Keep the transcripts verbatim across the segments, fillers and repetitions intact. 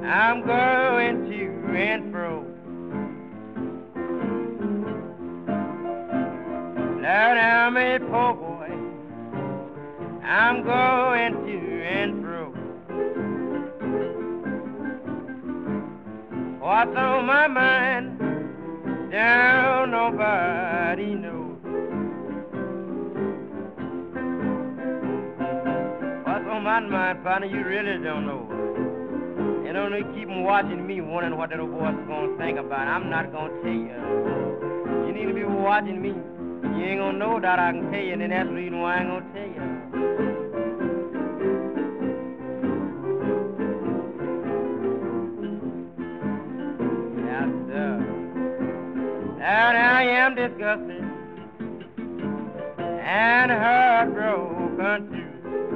I'm going to and fro. Lord, I'm a poor boy. I'm going to and fro. What's on my mind? Down nobody knows. What's on my mind, partner? You really don't know. You don't need to keep 'em watching me, wondering what that old boy's gonna think about. I'm not gonna tell you. You need to be watching me. You ain't gonna know that I can tell you, and then that's the reason why I ain't gonna tell you. Yes, sir. And I am disgusted and heartbroken too.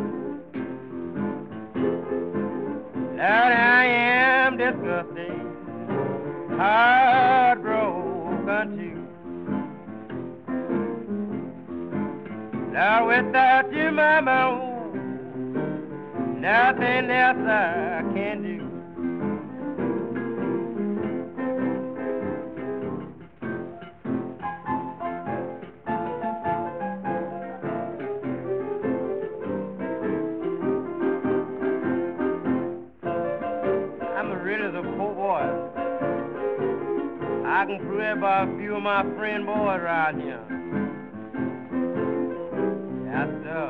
Lord, I am disgusted, heartbroken too. Lord, without you, mama, nothing else I can do. I'm really the poor boy. I can prove it by a few of my friend boys around here. Yes, sir.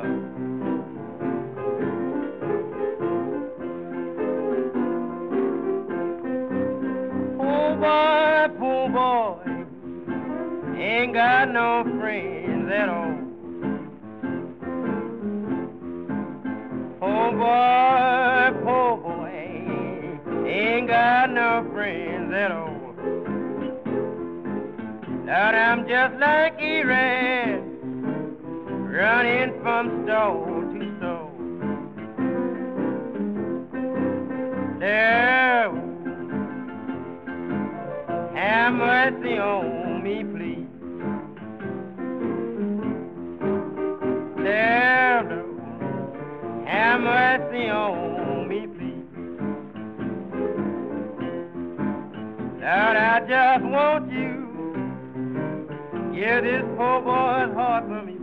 Poor boy, poor boy, ain't got no friends at all. Poor boy, poor boy, ain't got no friends at all. Lord, I'm just like a rat, running from store to store. There, have mercy on me, please. There, have mercy on me, please. Lord, I just want you, give this poor boy's heart for me.